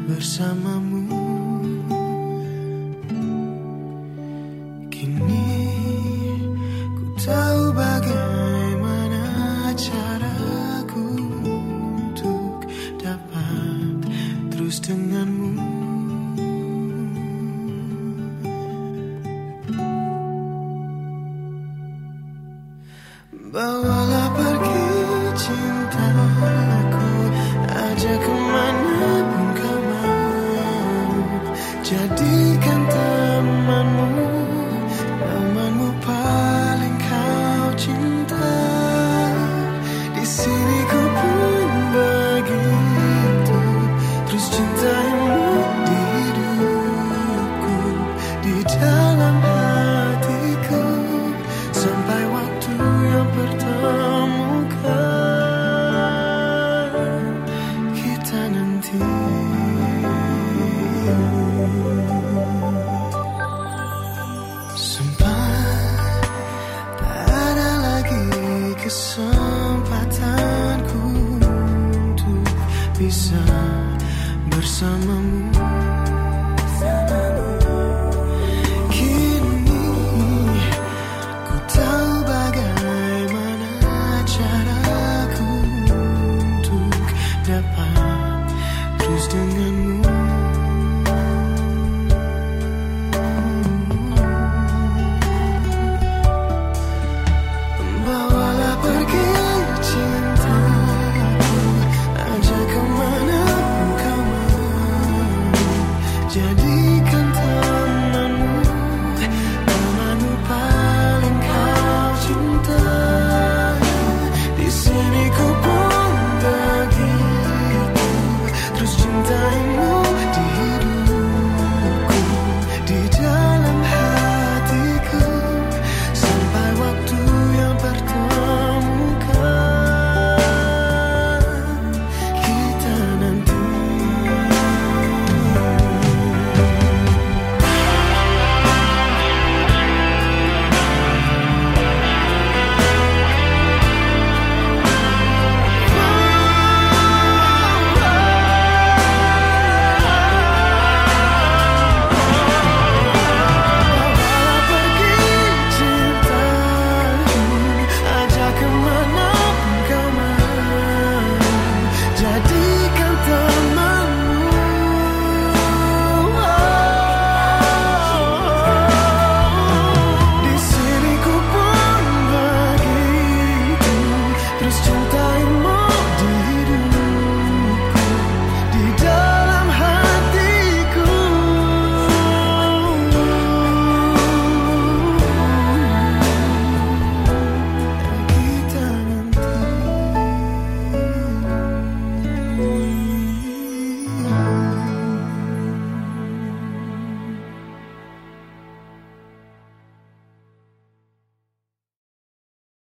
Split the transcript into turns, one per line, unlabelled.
bersamamu. Kini ku tahu bagaimana caraku untuk dapat terus denganmu. Bawalah pergi cintaku, ajak kemanapun kau mau. Jadikan temanmu, temanmu paling kau cinta. Di sini ku pun begitu, terus cintaimu di hidupku, di dalam hatiku, sampai waktu yang pertemukan kita nanti. Sampai tak ada lagi kesempatanku untuk bisa bersamamu. Kini ku tahu bagaimana caraku untuk dapat terus denganmu. Bawalah pergi cintaku, ajak kemanapun kau mau. Jadikan temanmu, temanmu paling kau cinta. Di sini ku pun begitu, terus cintaimu di hidupku, di dalam hatiku, sampai waktu yang pertemukan kita nanti. Bawalah pergi cintaku, ajak kemanapun kau mau. Jadi